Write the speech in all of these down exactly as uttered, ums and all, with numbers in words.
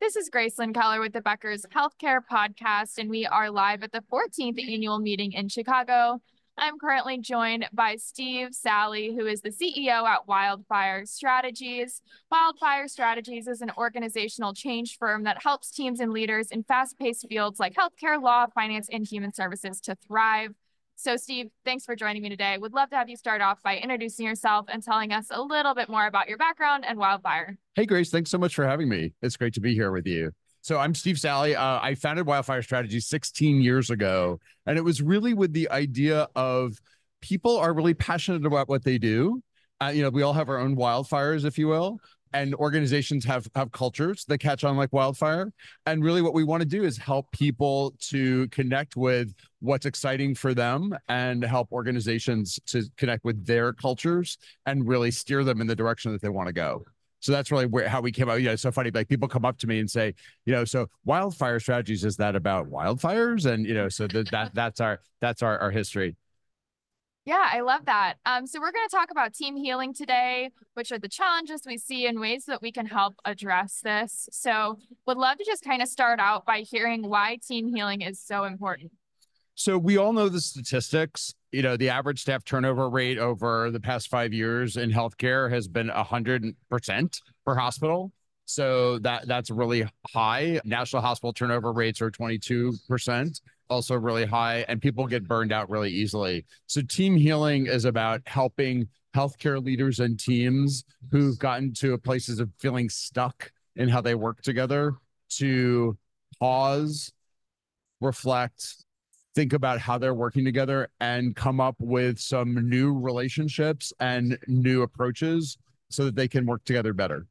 This is Gracelyn Keller with the Becker's Healthcare Podcast, and we are live at the fourteenth annual meeting in Chicago. I'm currently joined by Steve Sally, who is the C E O at Wildfire Strategies. Wildfire Strategies is an organizational change firm that helps teams and leaders in fast-paced fields like healthcare, law, finance, and human services to thrive. So, Steve, thanks for joining me today. Would love to have you start off by introducing yourself and telling us a little bit more about your background and Wildfire. Hey, Grace, thanks so much for having me. It's great to be here with you. So I'm Steve Sally. Uh, I founded Wildfire Strategies sixteen years ago, and it was really with the idea of people are really passionate about what they do. Uh, you know, we all have our own wildfires, if you will, and organizations have, have cultures that catch on like wildfire. And really what we want to do is help people to connect with what's exciting for them and help organizations to connect with their cultures and really steer them in the direction that they want to go. So that's really where, how we came out. You know, it's so funny, like people come up to me and say, you know, so Wildfire Strategies, is that about wildfires? And, you know, so that, that that's our, that's our, our history. Yeah, I love that. Um, so we're going to talk about team healing today, which are the challenges we see and ways that we can help address this. So would love to just kind of start out by hearing why team healing is so important. So we all know the statistics. You know, the average staff turnover rate over the past five years in healthcare has been one hundred percent per hospital. So that that's really high. National hospital turnover rates are twenty-two percent, also really high, and people get burned out really easily. So team healing is about helping healthcare leaders and teams who've gotten to places of feeling stuck in how they work together to pause, reflect, think about how they're working together and come up with some new relationships and new approaches so that they can work together better.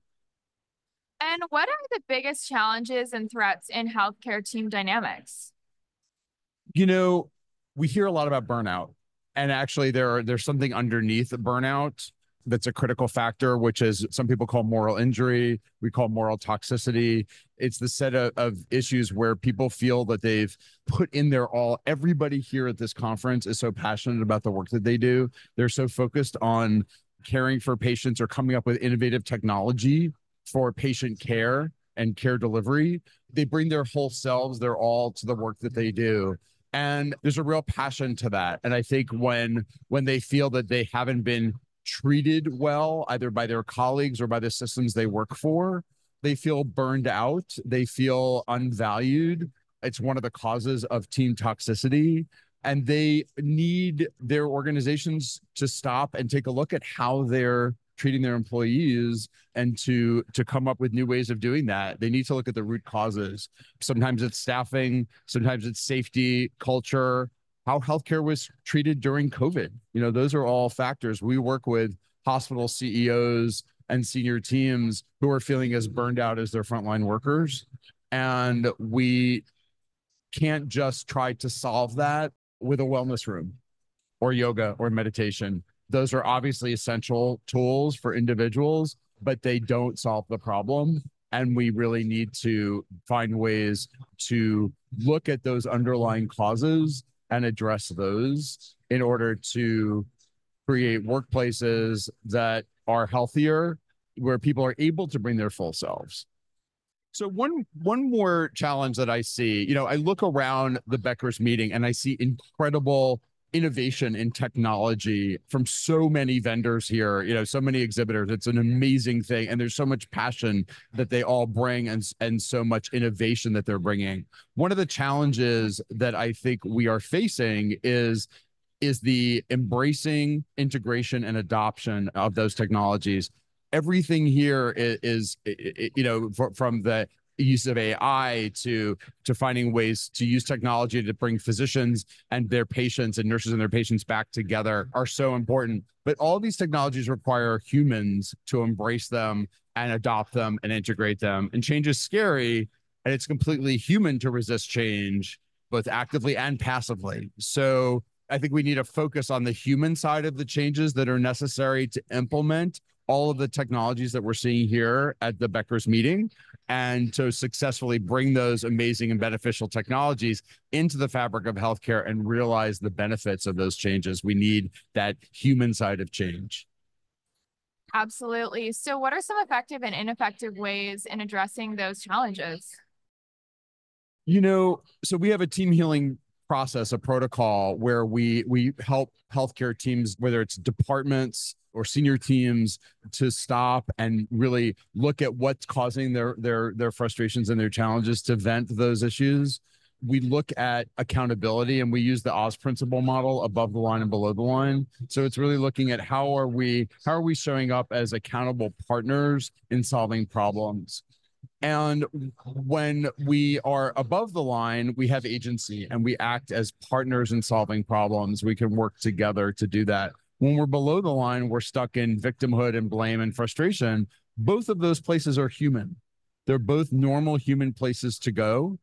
And what are the biggest challenges and threats in healthcare team dynamics? You know, we hear a lot about burnout, and actually there are, there's something underneath burnout that's a critical factor, which is some people call moral injury. We call moral toxicity. It's the set of, of issues where people feel that they've put in their all. Everybody here at this conference is so passionate about the work that they do. They're so focused on caring for patients or coming up with innovative technology for patient care and care delivery. They bring their whole selves, their all to the work that they do. And there's a real passion to that. And I think when when they feel that they haven't been treated well, either by their colleagues or by the systems they work for, they feel burned out, they feel unvalued. It's one of the causes of team toxicity. And they need their organizations to stop and take a look at how they're treating their employees and to, to come up with new ways of doing that. They need to look at the root causes. Sometimes it's staffing, sometimes it's safety, culture, how healthcare was treated during COVID. You know, those are all factors. We work with hospital C E Os and senior teams who are feeling as burned out as their frontline workers. And we can't just try to solve that with a wellness room or yoga or meditation. Those are obviously essential tools for individuals, but they don't solve the problem. And we really need to find ways to look at those underlying causes and address those in order to create workplaces that are healthier, where people are able to bring their full selves. So one, one more challenge that I see, you know, I look around the Becker's meeting and I see incredible innovation in technology from so many vendors here, you know, so many exhibitors. It's an amazing thing. And there's so much passion that they all bring and, and so much innovation that they're bringing. One of the challenges that I think we are facing is, is the embracing, integration, and adoption of those technologies. Everything here is, is you know, from the use of A I to to finding ways to use technology to bring physicians and their patients and nurses and their patients back together are so important. But all these technologies require humans to embrace them and adopt them and integrate them. And change is scary, and it's completely human to resist change, both actively and passively. So I think we need to focus on the human side of the changes that are necessary to implement all of the technologies that we're seeing here at the Becker's meeting, and to successfully bring those amazing and beneficial technologies into the fabric of healthcare and realize the benefits of those changes. We need that human side of change. Absolutely. So what are some effective and ineffective ways in addressing those challenges? You know, so we have a team healing process, a protocol where we we help healthcare teams, whether it's departments or senior teams, to stop and really look at what's causing their their their frustrations and their challenges, to vent those issues. We look at accountability, and we use the Oz principle model, above the line and below the line. So it's really looking at how are we how are we showing up as accountable partners in solving problems. And when we are above the line, we have agency and we act as partners in solving problems. We can work together to do that. When we're below the line, we're stuck in victimhood and blame and frustration. Both of those places are human. They're both normal human places to go.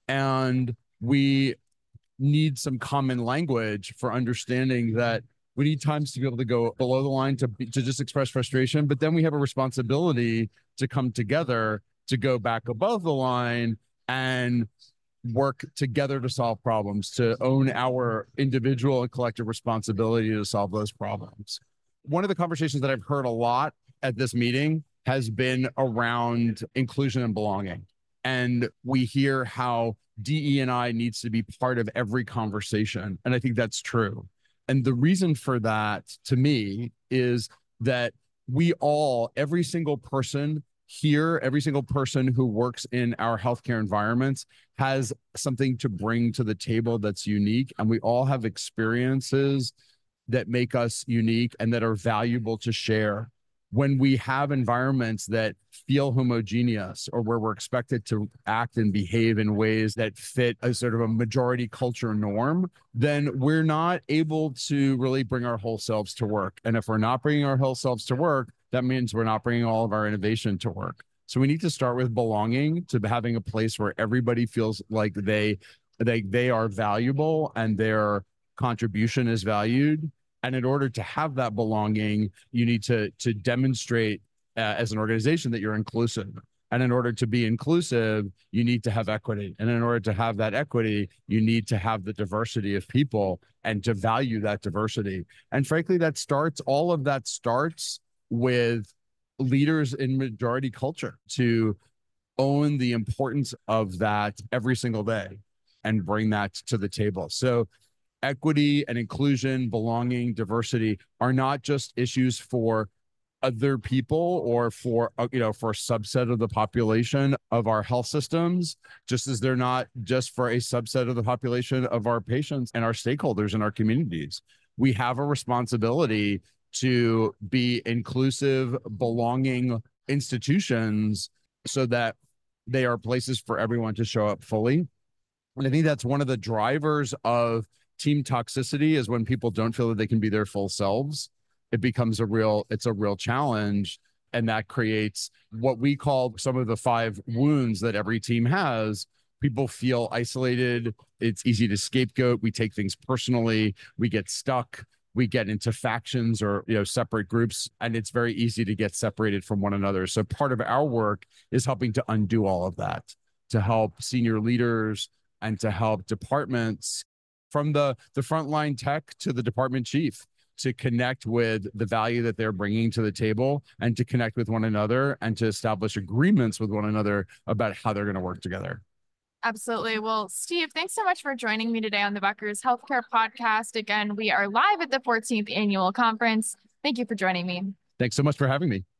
And we need some common language for understanding that we need times to be able to go below the line to, to just express frustration. But then we have a responsibility to come together to go back above the line and work together to solve problems, to own our individual and collective responsibility to solve those problems. One of the conversations that I've heard a lot at this meeting has been around inclusion and belonging. And we hear how D E and I needs to be part of every conversation. And I think that's true. And the reason for that, to me, is that we all, every single person here, every single person who works in our healthcare environments has something to bring to the table that's unique. And we all have experiences that make us unique and that are valuable to share. When we have environments that feel homogeneous, or where we're expected to act and behave in ways that fit a sort of a majority culture norm, then we're not able to really bring our whole selves to work. And if we're not bringing our whole selves to work, that means we're not bringing all of our innovation to work. So we need to start with belonging, to having a place where everybody feels like they they they are valuable and their contribution is valued. And in order to have that belonging, you need to, to demonstrate uh, as an organization that you're inclusive. And in order to be inclusive, you need to have equity. And in order to have that equity, you need to have the diversity of people and to value that diversity. And frankly, that starts, all of that starts with leaders in majority culture to own the importance of that every single day and bring that to the table. So equity and inclusion, belonging, diversity are not just issues for other people or for, you know, for a subset of the population of our health systems, just as they're not just for a subset of the population of our patients and our stakeholders in our communities. We have a responsibility to be inclusive, belonging institutions so that they are places for everyone to show up fully. And I think that's one of the drivers of team toxicity, is when people don't feel that they can be their full selves. It becomes a real, it's a real challenge. And that creates what we call some of the five wounds that every team has. People feel isolated. It's easy to scapegoat. We take things personally. We get stuck. We get into factions or, you know, separate groups, and it's very easy to get separated from one another. So part of our work is helping to undo all of that, to help senior leaders and to help departments, from the, the frontline tech to the department chief, to connect with the value that they're bringing to the table and to connect with one another and to establish agreements with one another about how they're going to work together. Absolutely. Well, Steve, thanks so much for joining me today on the Becker's Healthcare Podcast. Again, we are live at the fourteenth Annual Conference. Thank you for joining me. Thanks so much for having me.